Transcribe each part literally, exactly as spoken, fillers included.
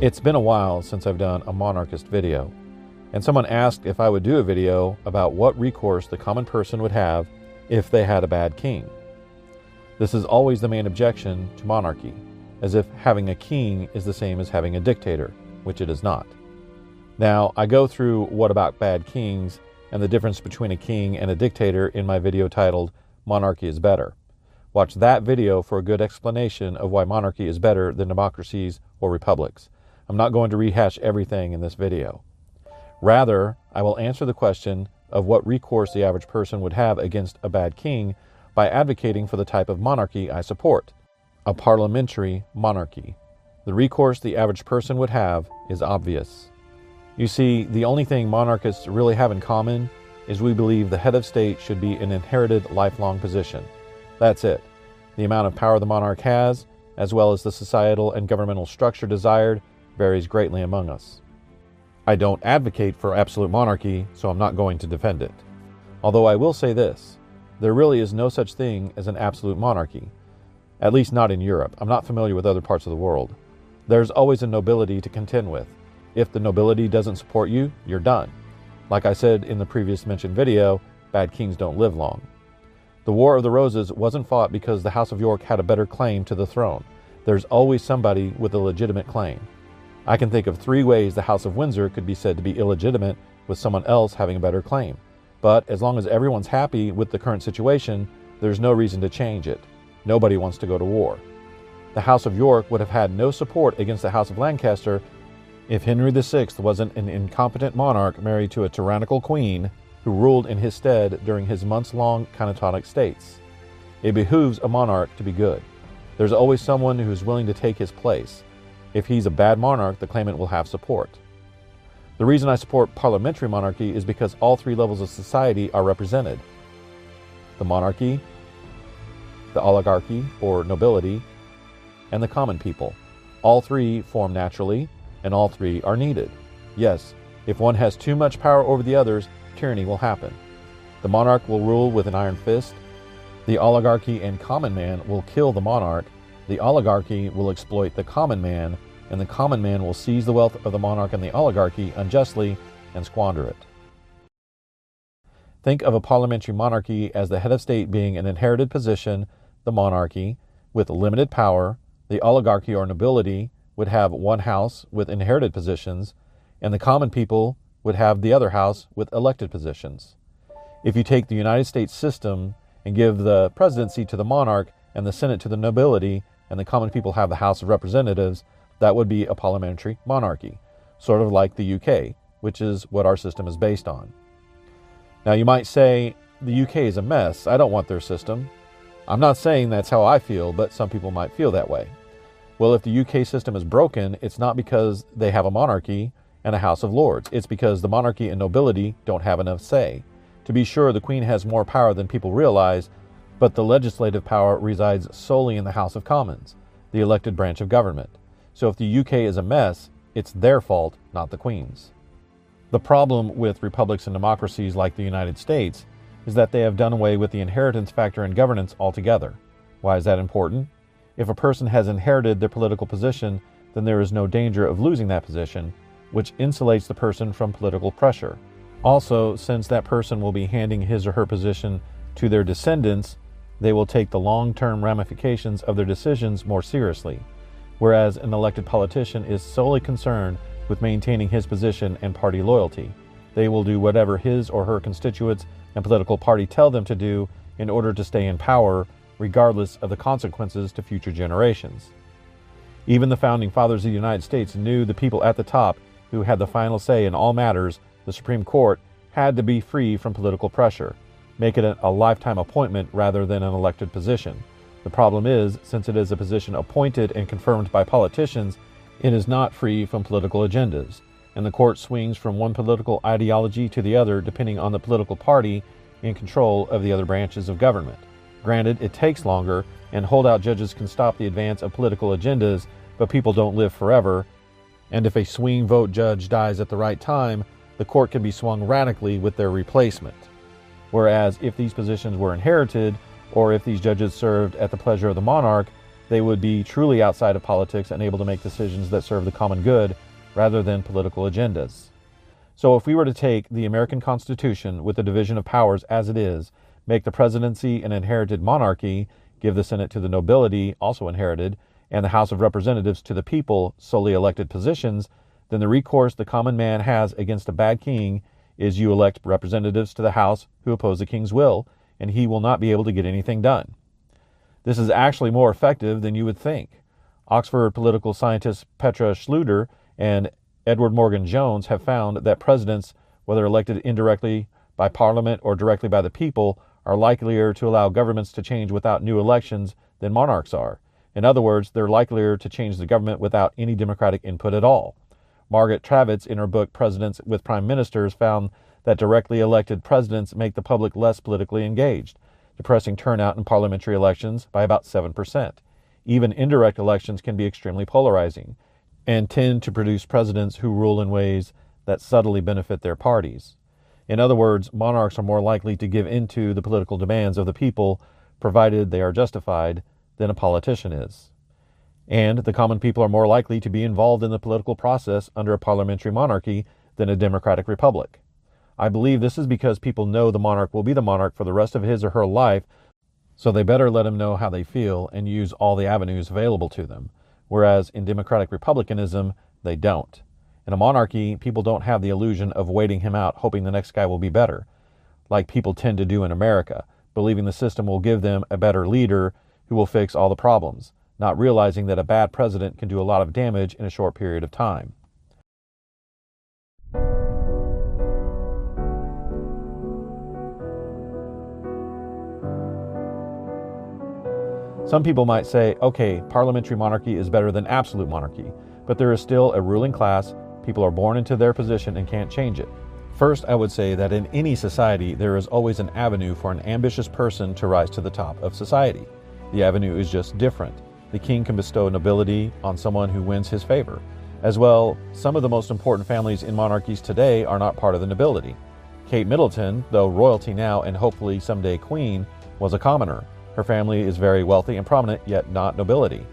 It's been a while since I've done a monarchist video, and someone asked if I would do a video about what recourse the common person would have if they had a bad king. This is always the main objection to monarchy, as if having a king is the same as having a dictator, which it is not. Now, I go through what about bad kings and the difference between a king and a dictator in my video titled Monarchy is Better. Watch that video for a good explanation of why monarchy is better than democracies or republics. I'm not going to rehash everything in this video. Rather, I will answer the question of what recourse the average person would have against a bad king by advocating for the type of monarchy I support, a parliamentary monarchy. The recourse the average person would have is obvious. You see, the only thing monarchists really have in common is we believe the head of state should be an inherited lifelong position. That's it. The amount of power the monarch has, as well as the societal and governmental structure desired, varies greatly among us. I don't advocate for absolute monarchy, so I'm not going to defend it. Although I will say this, there really is no such thing as an absolute monarchy, at least not in Europe. I'm not familiar with other parts of the world. There's always a nobility to contend with. If the nobility doesn't support you, you're done. Like I said in the previous mentioned video, bad kings don't live long. The War of the Roses wasn't fought because the House of York had a better claim to the throne. There's always somebody with a legitimate claim. I can think of three ways the House of Windsor could be said to be illegitimate with someone else having a better claim. But as long as everyone's happy with the current situation, there's no reason to change it. Nobody wants to go to war. The House of York would have had no support against the House of Lancaster if Henry the Sixth wasn't an incompetent monarch married to a tyrannical queen who ruled in his stead during his months-long Canotonic states. It behooves a monarch to be good. There's always someone who's willing to take his place. If he's a bad monarch, the claimant will have support. The reason I support parliamentary monarchy is because all three levels of society are represented. The monarchy, the oligarchy or nobility, and the common people. All three form naturally, and all three are needed. Yes, if one has too much power over the others, tyranny will happen. The monarch will rule with an iron fist. The oligarchy and common man will kill the monarch. The oligarchy will exploit the common man, and the common man will seize the wealth of the monarch and the oligarchy unjustly and squander it. Think of a parliamentary monarchy as the head of state being an inherited position, the monarchy, with limited power. The oligarchy or nobility would have one house with inherited positions, and the common people would have the other house with elected positions. If you take the United States system and give the presidency to the monarch and the Senate to the nobility, and the common people have the House of Representatives, that would be a parliamentary monarchy, sort of like the U K, which is what our system is based on. Now you might say, the U K is a mess, I don't want their system. I'm not saying that's how I feel, but some people might feel that way. Well, if the U K system is broken, it's not because they have a monarchy and a House of Lords. It's because the monarchy and nobility don't have enough say. To be sure, the Queen has more power than people realize, but the legislative power resides solely in the House of Commons, the elected branch of government. So if the U K is a mess, it's their fault, not the Queen's. The problem with republics and democracies like the United States is that they have done away with the inheritance factor in governance altogether. Why is that important? If a person has inherited their political position, then there is no danger of losing that position, which insulates the person from political pressure. Also, since that person will be handing his or her position to their descendants, they will take the long-term ramifications of their decisions more seriously, whereas an elected politician is solely concerned with maintaining his position and party loyalty. They will do whatever his or her constituents and political party tell them to do in order to stay in power, regardless of the consequences to future generations. Even the founding fathers of the United States knew the people at the top, who had the final say in all matters, the Supreme Court, had to be free from political pressure, make it a lifetime appointment rather than an elected position. The problem is, since it is a position appointed and confirmed by politicians, it is not free from political agendas, and the court swings from one political ideology to the other depending on the political party in control of the other branches of government. Granted, it takes longer, and holdout judges can stop the advance of political agendas, but people don't live forever, and if a swing vote judge dies at the right time, the court can be swung radically with their replacement. Whereas if these positions were inherited, or if these judges served at the pleasure of the monarch, they would be truly outside of politics and able to make decisions that serve the common good rather than political agendas. So if we were to take the American Constitution with the division of powers as it is, make the presidency an inherited monarchy, give the Senate to the nobility, also inherited, and the House of Representatives to the people, solely elected positions, then the recourse the common man has against a bad king is you elect representatives to the House who oppose the king's will, and he will not be able to get anything done. This is actually more effective than you would think. Oxford political scientists Petra Schluter and Edward Morgan Jones have found that presidents, whether elected indirectly by Parliament or directly by the people, are likelier to allow governments to change without new elections than monarchs are. In other words, they're likelier to change the government without any democratic input at all. Margaret Travitz, in her book Presidents with Prime Ministers, found that directly elected presidents make the public less politically engaged, depressing turnout in parliamentary elections by about seven percent. Even indirect elections can be extremely polarizing and tend to produce presidents who rule in ways that subtly benefit their parties. In other words, monarchs are more likely to give in to the political demands of the people, provided they are justified, than a politician is. And the common people are more likely to be involved in the political process under a parliamentary monarchy than a democratic republic. I believe this is because people know the monarch will be the monarch for the rest of his or her life, so they better let him know how they feel and use all the avenues available to them. Whereas in democratic republicanism, they don't. In a monarchy, people don't have the illusion of waiting him out, hoping the next guy will be better, like people tend to do in America, believing the system will give them a better leader who will fix all the problems, not realizing that a bad president can do a lot of damage in a short period of time. Some people might say, okay, parliamentary monarchy is better than absolute monarchy, but there is still a ruling class, people are born into their position and can't change it. First, I would say that in any society, there is always an avenue for an ambitious person to rise to the top of society. The avenue is just different. The king can bestow nobility on someone who wins his favor. As well, some of the most important families in monarchies today are not part of the nobility. Kate Middleton, though royalty now and hopefully someday queen, was a commoner. Her family is very wealthy and prominent, yet not nobility.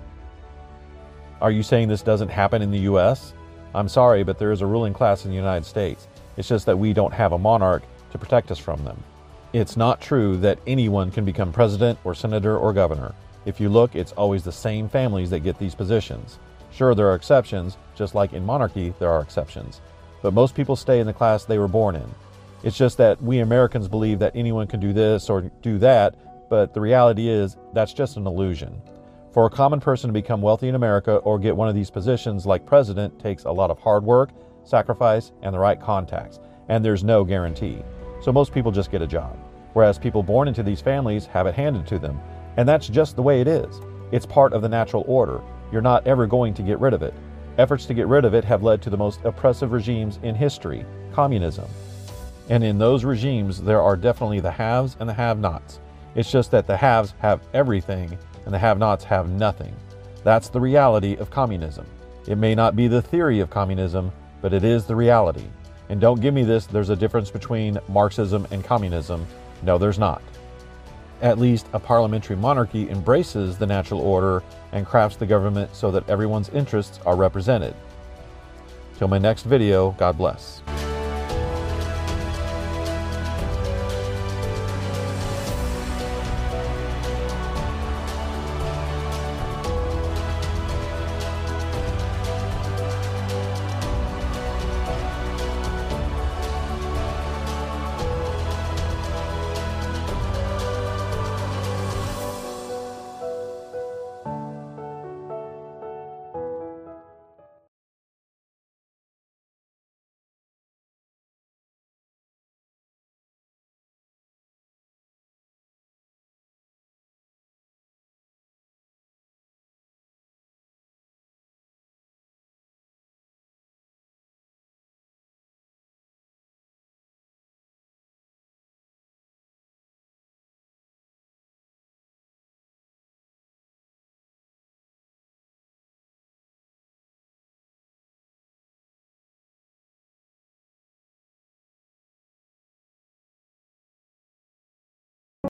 Are you saying this doesn't happen in the U S? I'm sorry, but there is a ruling class in the United States. It's just that we don't have a monarch to protect us from them. It's not true that anyone can become president or senator or governor. If you look, it's always the same families that get these positions. Sure, there are exceptions, just like in monarchy there are exceptions. But most people stay in the class they were born in. It's just that we Americans believe that anyone can do this or do that, but the reality is that's just an illusion. For a common person to become wealthy in America or get one of these positions like president takes a lot of hard work, sacrifice, and the right contacts, and there's no guarantee. So most people just get a job, whereas people born into these families have it handed to them. And that's just the way it is. It's part of the natural order. You're not ever going to get rid of it. Efforts to get rid of it have led to the most oppressive regimes in history, communism. And in those regimes, there are definitely the haves and the have-nots. It's just that the haves have everything and the have-nots have nothing. That's the reality of communism. It may not be the theory of communism, but it is the reality. And don't give me this, there's a difference between Marxism and communism. No, there's not. At least a parliamentary monarchy embraces the natural order and crafts the government so that everyone's interests are represented. Till my next video, God bless.